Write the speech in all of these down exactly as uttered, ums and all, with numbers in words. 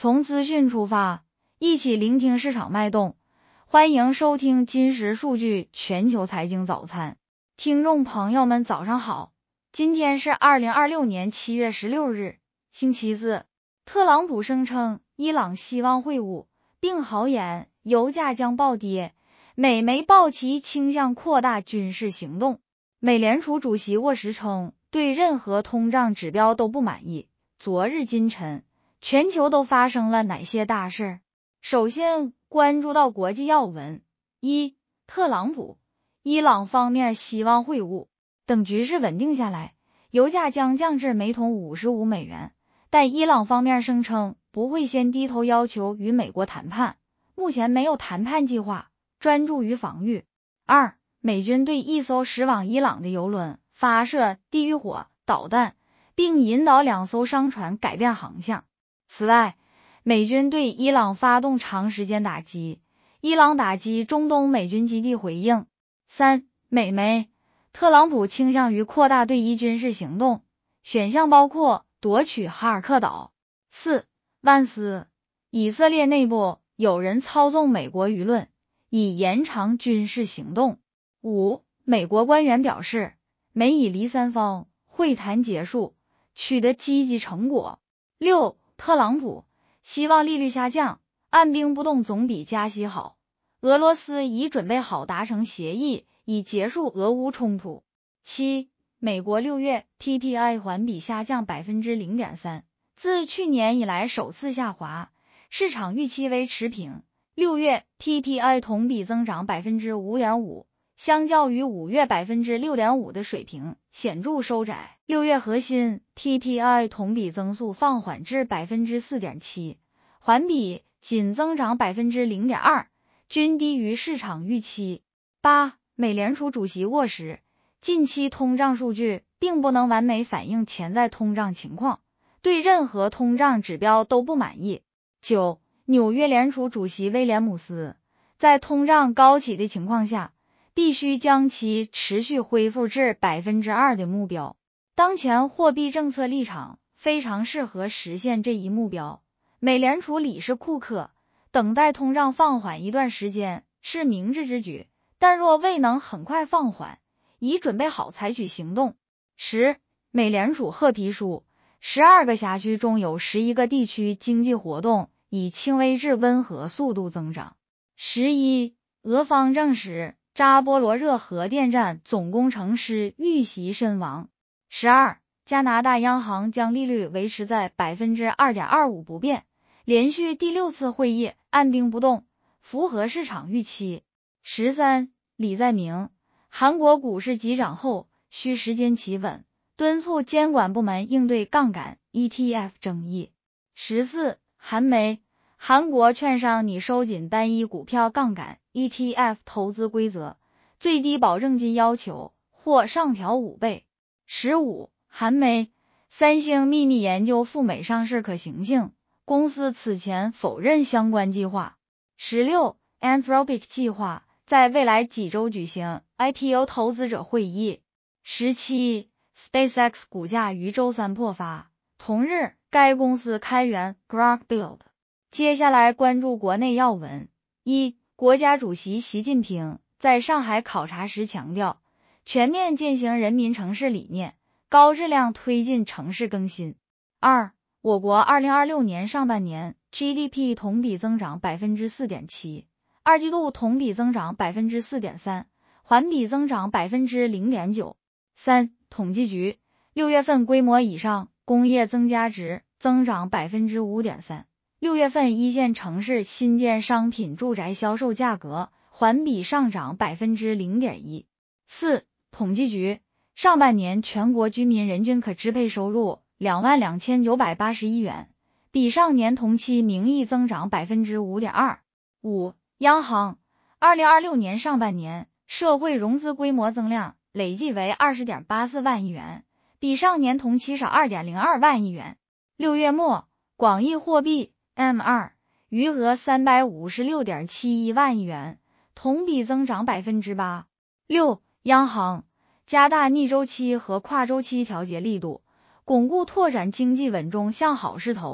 从资讯出发，一起聆听市场脉动。欢迎收听今时数据全球财经早餐。听众朋友们早上好，今天是二零二六年七月十六日，星期四。特朗普声称伊朗希望会晤，并豪言油价将暴跌，美媒报其倾向扩大军事行动。美联储主席沃什称，对任何通胀指标都不满意。昨日今晨，全球都发生了哪些大事？首先关注到国际要闻。一、特朗普，伊朗方面希望会晤，等局势稳定下来，油价将降至每桶五十五美元，但伊朗方面声称不会先低头要求与美国谈判，目前没有谈判计划，专注于防御。二、美军对一艘驶往伊朗的油轮发射地狱火导弹，并引导两艘商船改变航向。此外，美军对伊朗发动长时间打击，伊朗打击中东美军基地回应。三、美媒，特朗普倾向于扩大对伊军事行动，选项包括夺取哈尔克岛。四、万斯，以色列内部有人操纵美国舆论，以延长军事行动。五、美国官员表示，美以黎三方会谈结束，取得积极成果。六、特朗普希望利率下降，按兵不动总比加息好。俄罗斯已准备好达成协议，以结束俄乌冲突。七、美国六月 P P I 环比下降 百分之零点三， 自去年以来首次下滑，市场预期为持平。六月 P P I 同比增长 百分之五点五， 相较于五月 百分之六点五 的水平显著收窄。六月核心 P P I 同比增速放缓至 百分之四点七， 环比仅增长 百分之零点二， 均低于市场预期。八、美联储主席沃什，近期通胀数据并不能完美反映潜在通胀情况，对任何通胀指标都不满意。九、纽约联储主席威廉姆斯，在通胀高企的情况下，必须将其持续恢复至 百分之二 的目标。当前货币政策立场非常适合实现这一目标。美联储理事库克，等待通胀放缓一段时间是明智之举，但若未能很快放缓，已准备好采取行动。十、美联储褐皮书，十二个辖区中有十一个地区经济活动以轻微至温和速度增长。十一、俄方证实扎波罗热核电站总工程师遇袭身亡。十二、加拿大央行将利率维持在 百分之二点二五 不变，连续第六次会议按兵不动，符合市场预期。十三、李在明，韩国股市急涨后需时间企稳，敦促监管部门应对杠杆 E T F 争议。十四、韩媒，韩国券商拟收紧单一股票杠杆 E T F 投资规则，最低保证金要求或上调五倍。十五、韩媒，三星秘密研究赴美上市可行性，公司此前否认相关计划。十六、Anthropic 计划在未来几周举行 I P O 投资者会议。十七、SpaceX 股价于周三破发，同日该公司开源 Grok Build。接下来关注国内要闻。一、国家主席习近平在上海考察时强调，全面践行人民城市理念，高质量推进城市更新。二、我国二零二六年上半年 G D P 同比增长 百分之四点七， 二季度同比增长 百分之四点三， 环比增长 百分之零点九。三、统计局六月份规模以上工业增加值增长 百分之五点三， 六月份一线城市新建商品住宅销售价格环比上涨 百分之零点一。四、统计局上半年全国居民人均可支配收入两万两千九百八十一元，比上年同期名义增长 百分之五点二。五、央行二零二六年上半年社会融资规模增量累计为 二十点八四万亿元，比上年同期少 二点零二万亿元。六月末，广义货币 M 二 余额 三百五十六点七一万亿元，同比增长 百分之八。六、央行加大逆周期和跨周期调节力度，巩固拓展经济稳中向好势头，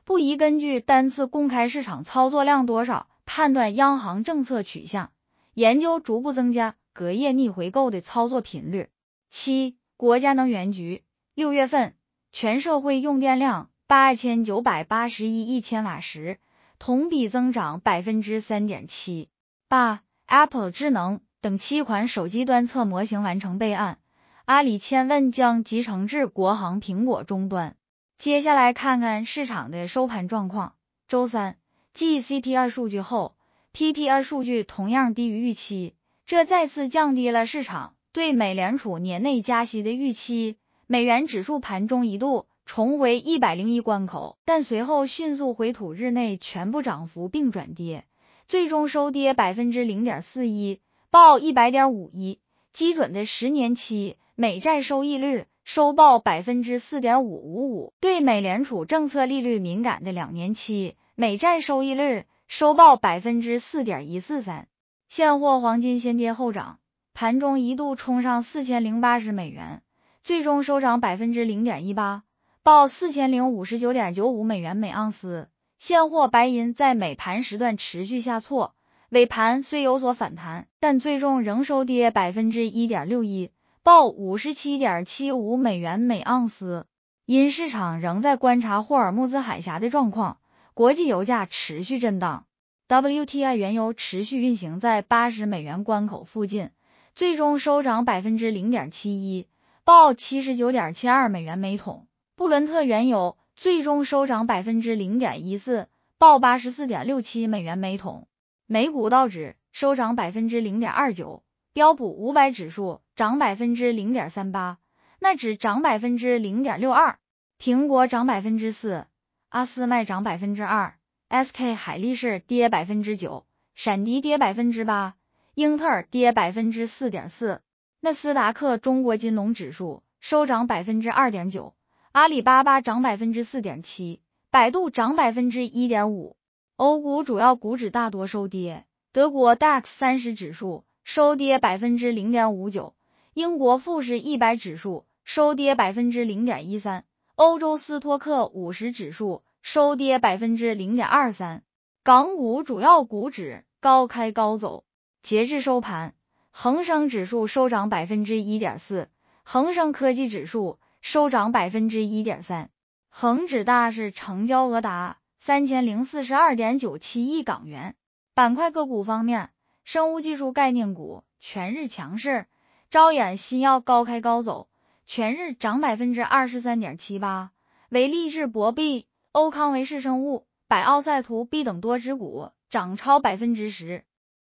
不宜根据单次公开市场操作量多少判断央行政策取向，研究逐步增加隔夜逆回购的操作频率。七、国家能源局六月份全社会用电量八千九百八十一亿千瓦时，同比增长 百分之三点七。八、Apple 智能等七款手机端测模型完成备案，阿里千问将集成至国行苹果终端。接下来看看市场的收盘状况。周三，继 C P I 数据后 ，P P I 数据同样低于预期，这再次降低了市场对美联储年内加息的预期。美元指数盘中一度重回一百零一关口，但随后迅速回吐日内全部涨幅并转跌，最终收跌 百分之零点四一， 报 一百点五一。基准的十年期美债收益率收报 百分之四点五五五， 对美联储政策利率敏感的两年期美债收益率收报 百分之四点一四三。 现货黄金先跌后涨，盘中一度冲上四千零八十美元，最终收涨 百分之零点一八， 报 四千零五十九点九五美元每盎司。现货白银在美盘时段持续下挫，尾盘虽有所反弹，但最终仍收跌 百分之一点六一， 报 五十七点七五美元每盎司。因市场仍在观察霍尔木兹海峡的状况，国际油价持续震荡， W T I 原油持续运行在八十美元关口附近，最终收涨 百分之零点七一， 报 七十九点七二美元每桶。布伦特原油最终收涨 百分之零点一四， 报 八十四点六七美元每桶。美股道指收涨 百分之零点二九， 标普五百指数涨 百分之零点三八， 纳指涨 百分之零点六二， 苹果涨 百分之四， 阿斯麦涨 百分之二， S K 海力士跌 百分之九， 闪迪跌 百分之八， 英特尔跌 百分之四点四。 纳斯达克中国金龙指数收涨 百分之二点九， 阿里巴巴涨 百分之四点七， 百度涨 百分之一点五。欧股主要股指大多收跌，德国 D A X 三十指数收跌 百分之零点五九， 英国富时一百指数收跌 百分之零点一三， 欧洲斯托克五十指数收跌 百分之零点二三。 港股主要股指高开高走，截至收盘，恒生指数收涨 百分之一点四， 恒生科技指数收涨 百分之一点三， 恒指大市成交额达三千零四十二点九七亿港元。板块个股方面，生物技术概念股全日强势，招衍新药高开高走，全日涨 百分之二十三点七八， 维力智博 B、欧康维视生物、百奥赛图 B 等多只股涨超 百分之十。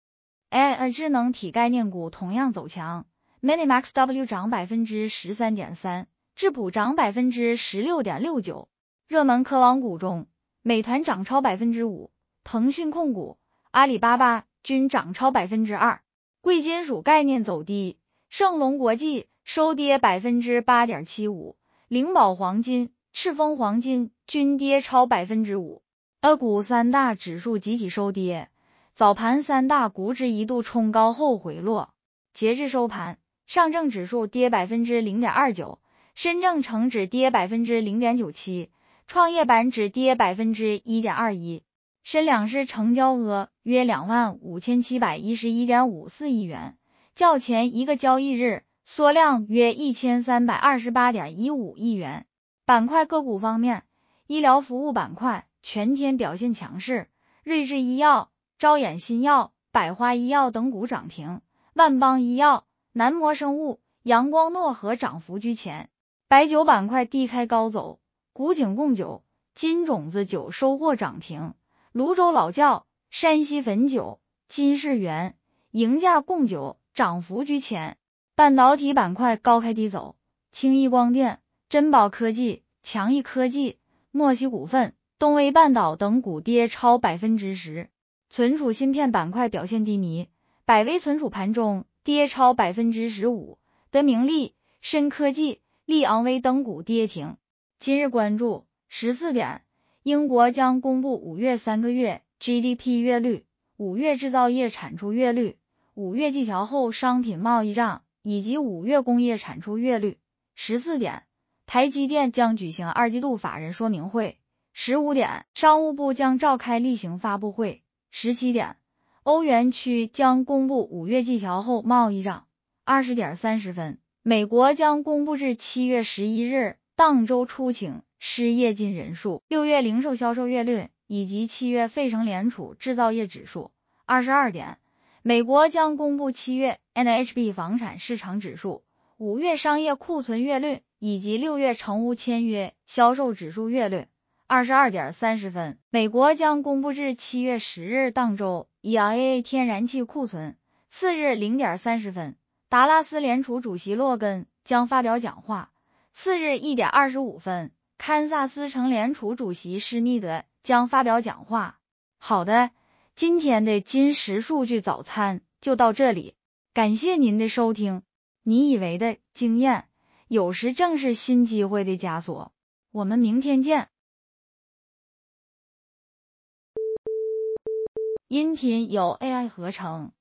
A I 智能体概念股同样走强， Minimax W 涨 百分之十三点三， 智普涨 百分之十六点六九。 热门科网股中，美团涨超 百分之五， 腾讯控股、阿里巴巴均涨超 百分之二。 贵金属概念走低，盛隆国际收跌 百分之八点七五， 灵宝黄金、赤峰黄金均跌超 百分之五。 A 股三大指数集体收跌，早盘三大股指一度冲高后回落。截至收盘，上证指数跌 百分之零点二九， 深证成指跌 百分之零点九七， 创业板指跌 百分之一点二一。 深两市成交额约 两万五千七百一十一点五四亿元，较前一个交易日缩量约 一千三百二十八点一五亿元。板块个股方面，医疗服务板块全天表现强势，瑞智医药、招衍新药、百花医药等股涨停，万邦医药、南摩生物、阳光诺和涨幅居前。白酒板块低开高走，古井贡酒、金种子酒收获涨停，泸州老窖、山西汾酒、金世元、赢价贡酒涨幅居前。半导体板块高开低走，轻易光电、珍宝科技、强毅科技、墨西股份、东威半岛等股跌超 百分之十。存储芯片板块表现低迷，百威存储盘中跌超 百分之十五， 德明利、深科技、利昂威等股跌停。今日关注十四点，英国将公布五月三个月 G D P 月率、五月制造业产出月率、五月季调后商品贸易账以及五月工业产出月率。十四点，台积电将举行二季度法人说明会。 十五点，商务部将召开例行发布会。十七点，欧元区将公布五月季调后贸易账。二十点三十分，美国将公布至七月十一日当周出勤、失业金人数、六月零售销售月率以及七月费城联储制造业指数。二十二点，美国将公布七月 N H B 房产市场指数、五月商业库存月率以及六月成屋签约销售指数月率。二十二点三十分，美国将公布至七月十日当周 E I A 天然气库存。次日零点三十分，达拉斯联储主席洛根将发表讲话。次日一点二十五分，堪萨斯城联储主席施密德将发表讲话。好的，今天的金石数据早餐就到这里，感谢您的收听。你以为的经验，有时正是新机会的枷锁。我们明天见。音频由 A I 合成。